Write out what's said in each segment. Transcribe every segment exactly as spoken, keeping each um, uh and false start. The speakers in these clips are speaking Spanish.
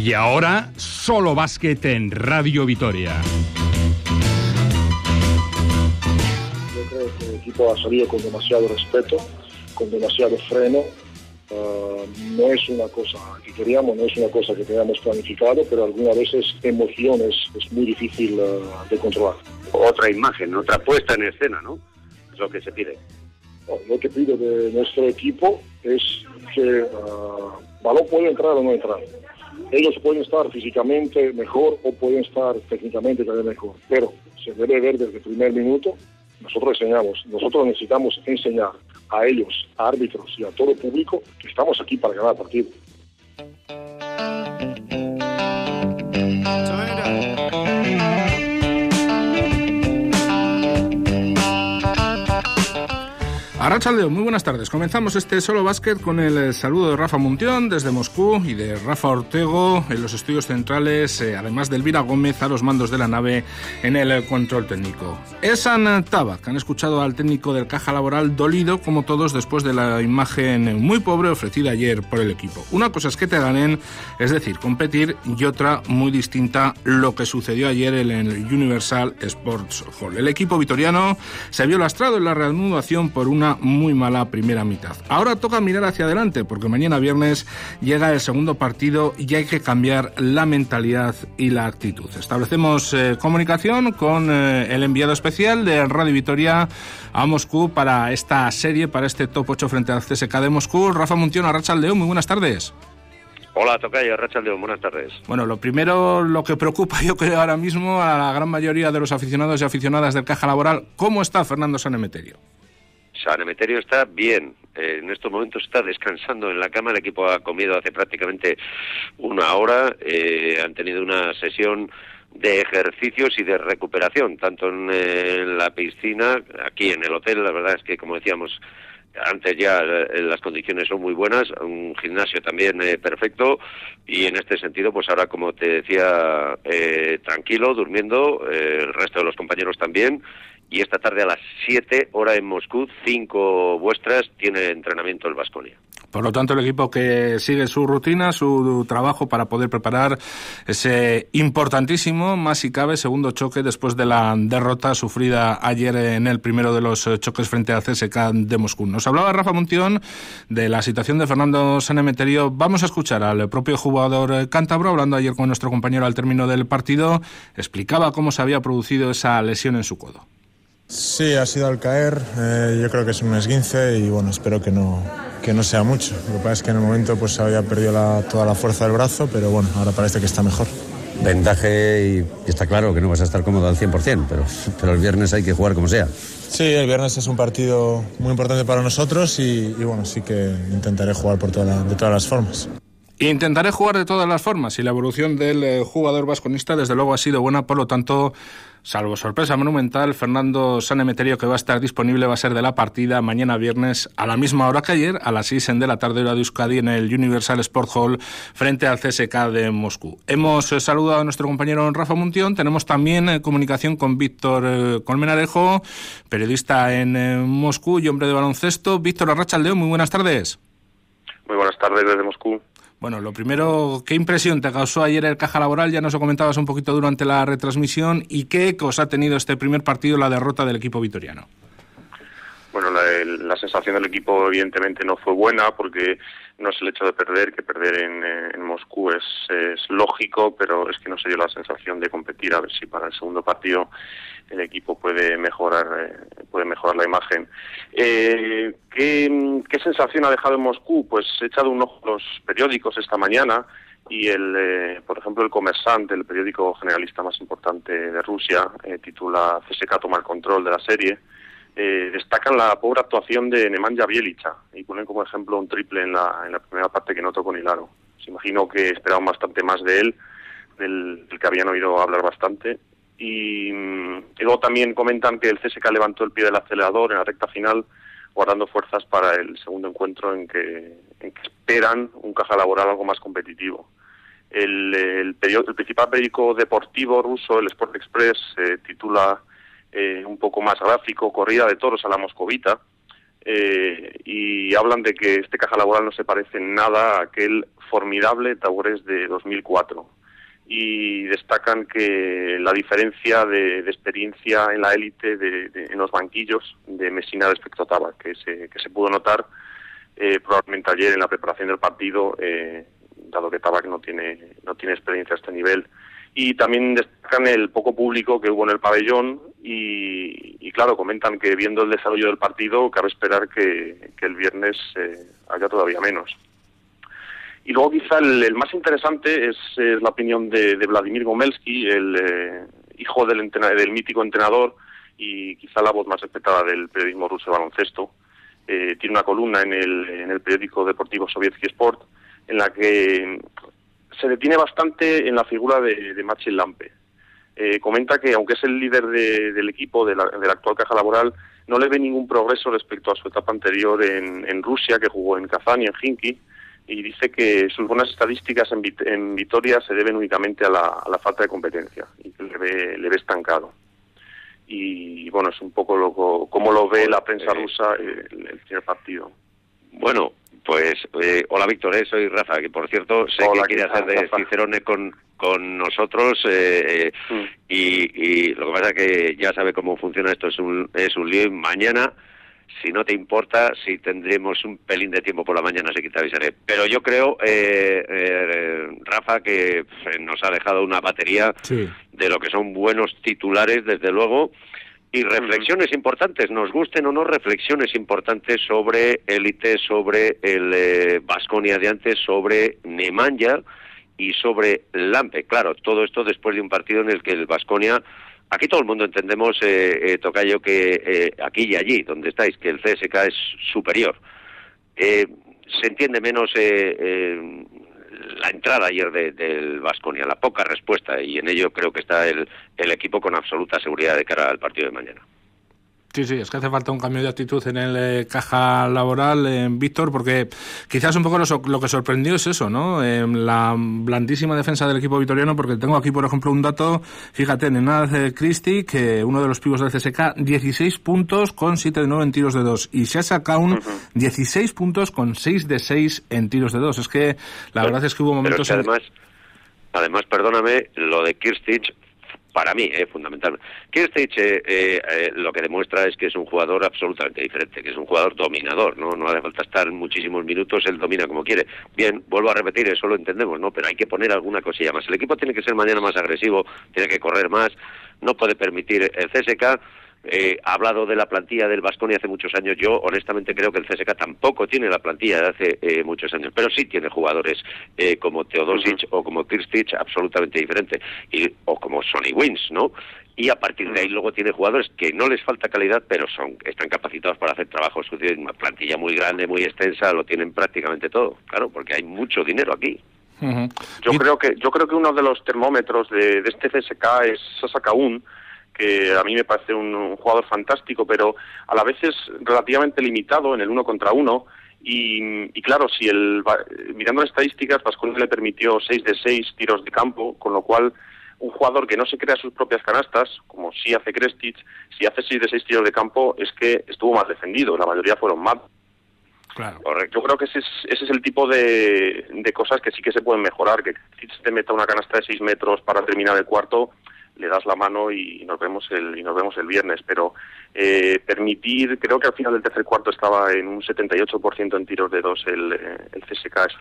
Y ahora, Solo Básquet en Radio Vitoria. Yo creo que el equipo ha salido con demasiado respeto, con demasiado freno. Uh, no es una cosa que queríamos, no es una cosa que teníamos planificado, pero algunas veces emociones es muy difícil uh, de controlar. Otra imagen, otra puesta en escena, ¿no? Es lo que se pide. No, lo que pido de nuestro equipo es que uh, balón puede entrar o no entrar. Ellos pueden estar físicamente mejor o pueden estar técnicamente también mejor, pero se debe ver desde el primer minuto. Nosotros enseñamos, nosotros necesitamos enseñar a ellos, a árbitros y a todo el público que estamos aquí para ganar el partido. Arratsaldeon, muy buenas tardes. Comenzamos este Solo Básquet con el saludo de Rafa Muntión desde Moscú y de Rafa Ortego en los estudios centrales, eh, además de Elvira Gómez a los mandos de la nave en el control técnico. Esan Tabak, han escuchado al técnico del Caja Laboral dolido, como todos, después de la imagen muy pobre ofrecida ayer por el equipo. Una cosa es que te ganen, es decir, competir, y otra muy distinta, lo que sucedió ayer en el Universal Sports Hall. El equipo vitoriano se vio lastrado en la reanudación por una muy mala primera mitad. Ahora toca mirar hacia adelante, porque mañana viernes llega el segundo partido y hay que cambiar la mentalidad y la actitud. Establecemos eh, comunicación con eh, el enviado especial de Radio Vitoria a Moscú para esta serie, para este top ocho frente al C S K de Moscú. Rafa Muntión, Arratsaldeon, muy buenas tardes. Hola, tocayo, Arratsaldeon, buenas tardes. Bueno, lo primero, lo que preocupa yo creo ahora mismo a la gran mayoría de los aficionados y aficionadas del Caja Laboral, ¿cómo está Fernando San Emeterio? San Emeterio está bien, eh, en estos momentos está descansando en la cama, el equipo ha comido hace prácticamente una hora, eh, han tenido una sesión de ejercicios y de recuperación, tanto en, eh, en la piscina, aquí en el hotel, la verdad es que, como decíamos antes, ya eh, las condiciones son muy buenas, un gimnasio también eh, perfecto, y en este sentido, pues ahora, como te decía, eh, tranquilo, durmiendo, eh, el resto de los compañeros también. Y esta tarde a las siete, hora en Moscú, cinco vuestras, tiene entrenamiento el Baskonia. Por lo tanto, el equipo que sigue su rutina, su trabajo para poder preparar ese importantísimo, más si cabe, segundo choque después de la derrota sufrida ayer en el primero de los choques frente al C S K de Moscú. Nos hablaba Rafa Muntión de la situación de Fernando San Emeterio. Vamos a escuchar al propio jugador cántabro, hablando ayer con nuestro compañero al término del partido. Explicaba cómo se había producido esa lesión en su codo. Sí, ha sido al caer, eh, yo creo que es un esguince y bueno, espero que no, que no sea mucho. Lo que pasa es que en el momento pues había perdido la, toda la fuerza del brazo, pero bueno, ahora parece que está mejor. Vendaje y está claro que no vas a estar cómodo al cien por ciento, pero, pero el viernes hay que jugar como sea. Sí, el viernes es un partido muy importante para nosotros y, y bueno, sí que intentaré jugar por toda la, de todas las formas. Intentaré jugar de todas las formas y la evolución del eh, jugador vasconista desde luego ha sido buena, por lo tanto, salvo sorpresa monumental, Fernando San Emeterio, que va a estar disponible, va a ser de la partida mañana viernes a la misma hora que ayer, a las seis de la tarde hora de Euskadi, en el Universal Sport Hall frente al C S K de Moscú. Hemos eh, saludado a nuestro compañero Rafa Muntión, tenemos también eh, comunicación con Víctor eh, Colmenarejo, periodista en eh, Moscú y hombre de baloncesto. Víctor, Arratsaldeon, muy buenas tardes. Muy buenas tardes desde Moscú. Bueno, lo primero, ¿qué impresión te causó ayer el Caja Laboral? Ya nos lo comentabas un poquito durante la retransmisión. ¿Y qué ecos ha tenido este primer partido, la derrota del equipo vitoriano? Bueno, la, la sensación del equipo evidentemente no fue buena porque no es el hecho de perder, que perder en, en Moscú es, es lógico, pero es que no se dio la sensación de competir, a ver si para el segundo partido el equipo puede mejorar eh, puede mejorar la imagen. Eh, ¿qué, ¿Qué sensación ha dejado en Moscú? Pues he echado un ojo a los periódicos esta mañana y, el eh, por ejemplo, el Kommersant, el periódico generalista más importante de Rusia, eh, titula C S K toma el control de la serie. Eh, destacan la pobre actuación de Nemanja Bjelica y ponen como ejemplo un triple en la, en la primera parte que no tocó ni Laro. Se imagino que esperaban bastante más de él, del, del que habían oído hablar bastante. Y, y luego también comentan que el C S K levantó el pie del acelerador en la recta final, guardando fuerzas para el segundo encuentro en que, en que esperan un Caja Laboral algo más competitivo. El, el, periódico, el principal periódico deportivo ruso, el Sport Express, eh, titula eh, un poco más gráfico, corrida de toros a la moscovita. eh, y hablan de que este Caja Laboral no se parece en nada a aquel formidable Taures de dos mil cuatro. Y destacan que la diferencia de, de experiencia en la élite de, de, en los banquillos de Messina respecto a Tabac, que se, que se pudo notar eh, probablemente ayer en la preparación del partido, eh, dado que Tabac no tiene, no tiene experiencia a este nivel. Y también destacan el poco público que hubo en el pabellón y, y claro, comentan que viendo el desarrollo del partido cabe esperar que, que el viernes eh, haya todavía menos. Y luego quizá el, el más interesante es, es la opinión de, de Vladimir Gomelsky, el eh, hijo del, del mítico entrenador y quizá la voz más respetada del periodismo ruso de baloncesto. Eh, tiene una columna en el, en el periódico deportivo Sovietsky Sport en la que se detiene bastante en la figura de, de Marcin Lampe. Eh, comenta que aunque es el líder de, del equipo de la, de la actual Caja Laboral, no le ve ningún progreso respecto a su etapa anterior en, en Rusia, que jugó en Kazán y en Khimki, y dice que sus buenas estadísticas en, Vit- en Vitoria se deben únicamente a la, a la falta de competencia y que le ve, le ve estancado. Y bueno, es un poco lo, cómo lo ve la prensa eh, rusa el, el primer partido. Bueno, pues eh, hola Víctor, eh, soy Rafa, que por cierto sé hola, que quiere hacer de Cicerone con, con nosotros eh, mm. y, y lo que pasa es que ya sabe cómo funciona esto, es un, es un lío. Mañana, si no te importa, si tendremos un pelín de tiempo por la mañana, así que te avisaré. Pero yo creo, eh, eh, Rafa, que nos ha dejado una batería sí. de lo que son buenos titulares, desde luego, y reflexiones uh-huh. importantes, nos gusten o no, reflexiones importantes sobre élite, sobre el Baskonia eh, de antes, sobre Nemanja y sobre Lampe. Claro, todo esto después de un partido en el que el Baskonia... Aquí todo el mundo entendemos, eh, eh, Tocayo, que eh, aquí y allí, donde estáis, que el C S K es superior. Eh, se entiende menos eh, eh, la entrada ayer de, del Baskonia, la poca respuesta, y en ello creo que está el, el equipo con absoluta seguridad de cara al partido de mañana. Sí, sí, es que hace falta un cambio de actitud en el eh, Caja Laboral, eh, Víctor, porque quizás un poco lo, lo que sorprendió es eso, ¿no? Eh, la blandísima defensa del equipo vitoriano, porque tengo aquí, por ejemplo, un dato, fíjate, Nenad eh, Kristi, que uno de los pibos del C S K, dieciséis puntos con siete de nueve en tiros de dos, y Sasha Kaun, uh-huh. dieciséis puntos con seis de seis en tiros de dos. Es que la pero, verdad es que hubo momentos... Pero es que además, en... además, perdóname, lo de Kirstic... Para mí, eh, fundamental. Kirstic eh, eh, lo que demuestra es que es un jugador absolutamente diferente, que es un jugador dominador, ¿no? No hace falta estar muchísimos minutos, él domina como quiere. Bien, vuelvo a repetir, eso lo entendemos, ¿no? Pero hay que poner alguna cosilla más. El equipo tiene que ser mañana más agresivo, tiene que correr más, no puede permitir el C S K. Eh, ha hablado de la plantilla del Baskonia hace muchos años. Yo honestamente creo que el C S K tampoco tiene la plantilla de hace eh, muchos años, pero sí tiene jugadores eh, como Teodosic uh-huh. o como Kirstic absolutamente diferentes, y, o como Sonny Wins, ¿no? Y a partir de ahí luego tiene jugadores que no les falta calidad, pero son están capacitados para hacer trabajo sucio. Una plantilla muy grande, muy extensa, lo tienen prácticamente todo, claro, porque hay mucho dinero aquí. Uh-huh. Yo y... creo que yo creo que uno de los termómetros de, de este C S K es Sasha Kaun, que a mí me parece un, un jugador fantástico, pero a la vez es relativamente limitado en el uno contra uno, y, y claro, si el mirando las estadísticas, Baskonia le permitió seis de seis tiros de campo, con lo cual un jugador que no se crea sus propias canastas, como sí hace Krestic, si hace seis de seis tiros de campo, es que estuvo más defendido, la mayoría fueron más. Claro. Yo creo que ese es, ese es el tipo de, de cosas que sí que se pueden mejorar, que si te meta una canasta de seis metros para terminar el cuarto, le das la mano y nos vemos el y nos vemos el viernes, pero eh, permitir, creo que al final del tercer cuarto estaba en un setenta y ocho por ciento en tiros de dos el, el C S K.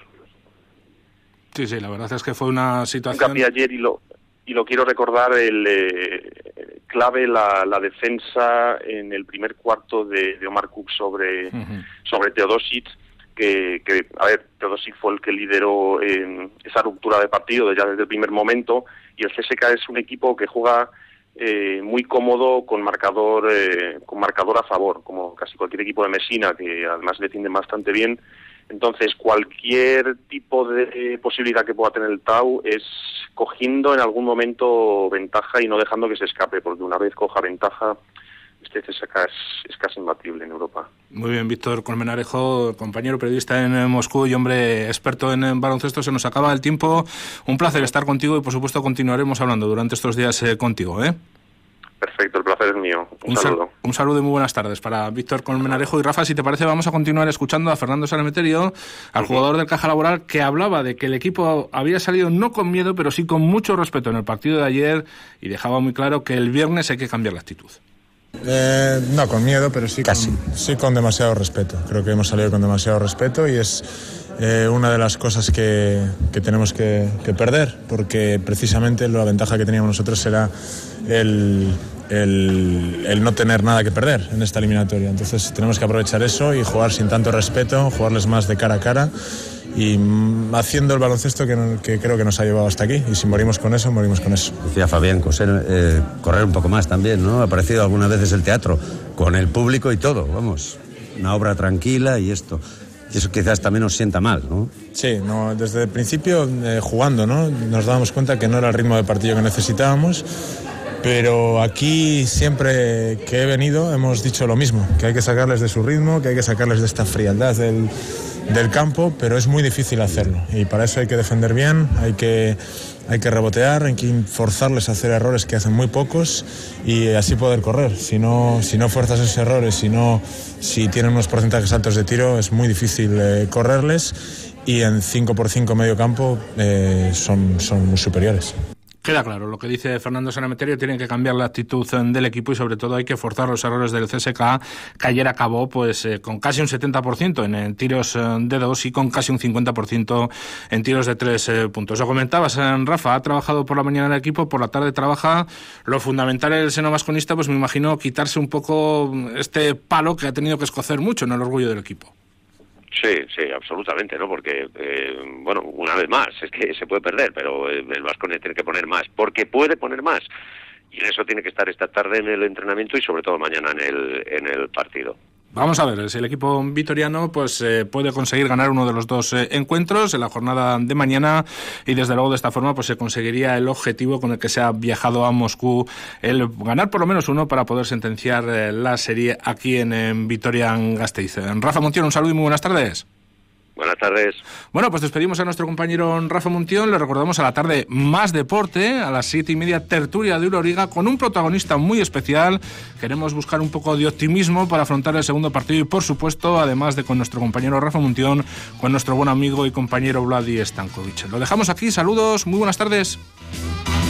Sí, sí, la verdad es que fue una situación... Un ayer y lo, y lo quiero recordar, el eh, clave la, la defensa en el primer cuarto de, de Omar Cook sobre, uh-huh. sobre Teodosic, que, que, a ver, Teodosic fue el que lideró eh, esa ruptura de partido ya desde el primer momento, y el C S K es un equipo que juega eh, muy cómodo con marcador eh, con marcador a favor, como casi cualquier equipo de Messina, que además defienden bastante bien. Entonces, cualquier tipo de posibilidad que pueda tener el Tau es cogiendo en algún momento ventaja y no dejando que se escape, porque una vez coja ventaja, este C S K es, es casi imbatible en Europa. Muy bien, Víctor Colmenarejo, compañero periodista en Moscú y hombre experto en baloncesto. Se nos acaba el tiempo. Un placer estar contigo y, por supuesto, continuaremos hablando durante estos días eh, contigo, ¿eh? Perfecto, el placer es mío. Un, un saludo. Sal, un saludo y muy buenas tardes para Víctor Colmenarejo. Y Rafa, si te parece, vamos a continuar escuchando a Fernando Sanemeterio, al jugador del Caja Laboral, que hablaba de que el equipo había salido no con miedo, pero sí con mucho respeto en el partido de ayer, y dejaba muy claro que el viernes hay que cambiar la actitud. Eh, no con miedo, pero sí con, sí con demasiado respeto. Creo que hemos salido con demasiado respeto y es eh, una de las cosas que, que tenemos que, que perder, porque precisamente la ventaja que teníamos nosotros era el, el, el no tener nada que perder en esta eliminatoria. Entonces tenemos que aprovechar eso y jugar sin tanto respeto, jugarles más de cara a cara y haciendo el baloncesto que, que creo que nos ha llevado hasta aquí, y si morimos con eso, morimos con eso. Decía Fabián, coser, eh, correr un poco más también, ¿no? Ha aparecido algunas veces el teatro, con el público y todo, vamos, una obra tranquila y esto, y eso quizás también nos sienta mal, ¿no? Sí, no, desde el principio eh, jugando, ¿no? Nos dábamos cuenta que no era el ritmo de partido que necesitábamos, pero aquí siempre que he venido hemos dicho lo mismo, que hay que sacarles de su ritmo, que hay que sacarles de esta frialdad del, del campo, pero es muy difícil hacerlo y para eso hay que defender bien, hay que, hay que rebotear, hay que forzarles a hacer errores que hacen muy pocos y así poder correr. Si no, si no fuerzas esos errores, si, no, si tienen unos porcentajes altos de tiro, es muy difícil eh, correrles, y en cinco por cinco medio campo eh, son, son muy superiores. Queda claro lo que dice Fernando Sanemeterio, tienen que cambiar la actitud del equipo y sobre todo hay que forzar los errores del C S K A, que ayer acabó pues eh, con casi un setenta por ciento en, en tiros eh, de dos y con casi un cincuenta por ciento en tiros de tres eh, puntos. Lo comentabas, eh, Rafa, ha trabajado por la mañana el equipo, por la tarde trabaja. Lo fundamental en el seno vasconista, pues me imagino quitarse un poco este palo que ha tenido que escocer mucho en el orgullo del equipo. Sí, sí, absolutamente, ¿no? Porque, eh, bueno, una vez más, es que se puede perder, pero el Baskonia tiene que poner más, porque puede poner más. Y en eso tiene que estar esta tarde en el entrenamiento y sobre todo mañana en el, en el partido. Vamos a ver si el equipo vitoriano pues eh, puede conseguir ganar uno de los dos eh, encuentros en la jornada de mañana, y desde luego de esta forma pues se conseguiría el objetivo con el que se ha viajado a Moscú, el ganar por lo menos uno para poder sentenciar eh, la serie aquí en, en Vitoria-Gasteiz. Rafa Montión, un saludo y muy buenas tardes. Buenas tardes. Bueno, pues despedimos a nuestro compañero Rafa Montión. Le recordamos a la tarde más deporte, a las siete y media tertulia de Euroliga con un protagonista muy especial. Queremos buscar un poco de optimismo para afrontar el segundo partido y, por supuesto, además de con nuestro compañero Rafa Montión, con nuestro buen amigo y compañero Vladi Stankovic. Lo dejamos aquí, saludos, muy buenas tardes.